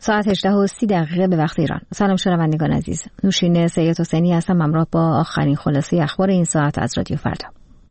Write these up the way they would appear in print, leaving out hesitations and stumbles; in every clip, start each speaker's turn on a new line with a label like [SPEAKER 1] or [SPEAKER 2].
[SPEAKER 1] ساعت 18:30 به وقت ایران. سلام شنوندگان عزیز. نوشین سید حسینی هستم همراه با آخرین خلاصه اخبار این ساعت از رادیو فردا.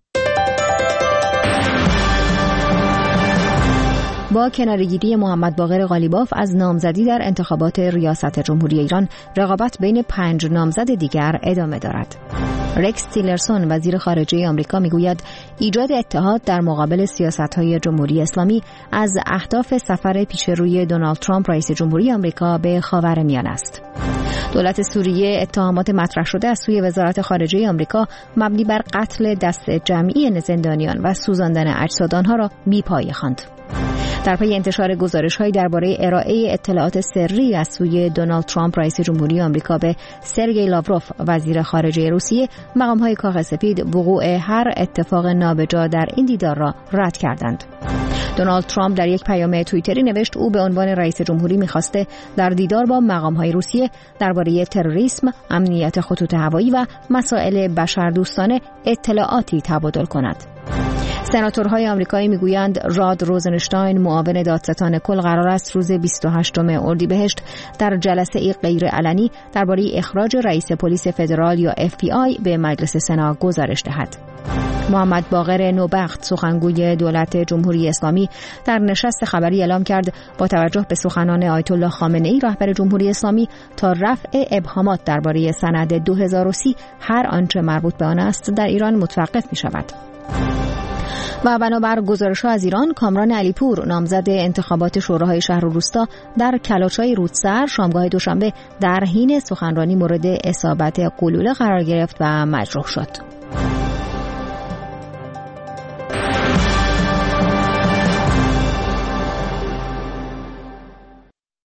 [SPEAKER 1] با کناره‌گیری محمد باقر قالیباف از نامزدی در انتخابات ریاست جمهوری ایران، رقابت بین 5 نامزد دیگر ادامه دارد. رکس تیلرسون وزیر خارجه آمریکا میگوید ایجاد اتحاد در مقابل سیاست‌های جمهوری اسلامی از اهداف سفر پیشروی دونالد ترامپ رئیس جمهوری آمریکا به خاورمیانه است. دولت سوریه اتهامات مطرح شده از سوی وزارت خارجه آمریکا مبنی بر قتل دست جمعی زندانیان و سوزاندن اجساد آنها را بی‌پایه خواند. در پی انتشار گزارش‌هایی درباره ارائه اطلاعات سری از سوی دونالد ترامپ رئیس جمهوری آمریکا به سرگئی لاوروف وزیر خارجه روسیه، مقام‌های کاخ سفید وقوع هر اتفاق نابجا در این دیدار را رد کردند. دونالد ترامپ در یک پیام توییتری نوشت او به عنوان رئیس جمهوری می‌خواسته در دیدار با مقام‌های روسیه درباره تروریسم، امنیت خطوط هوایی و مسائل بشردوستانه اطلاعاتی تبادل کند. سناتورهای آمریکایی میگویند راد روزنشتاین معاون دادستان کل قرار است روز 28 اردیبهشت در جلسه غیر علنی درباره اخراج رئیس پلیس فدرال یا FBI به مجلس سنا گزارش دهد. محمد باقر نوبخت سخنگوی دولت جمهوری اسلامی در نشست خبری اعلام کرد با توجه به سخنان آیت الله خامنه‌ای رهبر جمهوری اسلامی تا رفع ابهامات درباره سند 2030 هر آنچه مربوط به آن است در ایران متوقف می‌شود. و بنابر گزارش‌ها از ایران، کامران علیپور نامزد انتخابات شوراهای شهر و روستا در کلاشای رودسر شامگاه دوشنبه در حین سخنرانی مورد اصابت گلوله قرار گرفت و مجروح شد.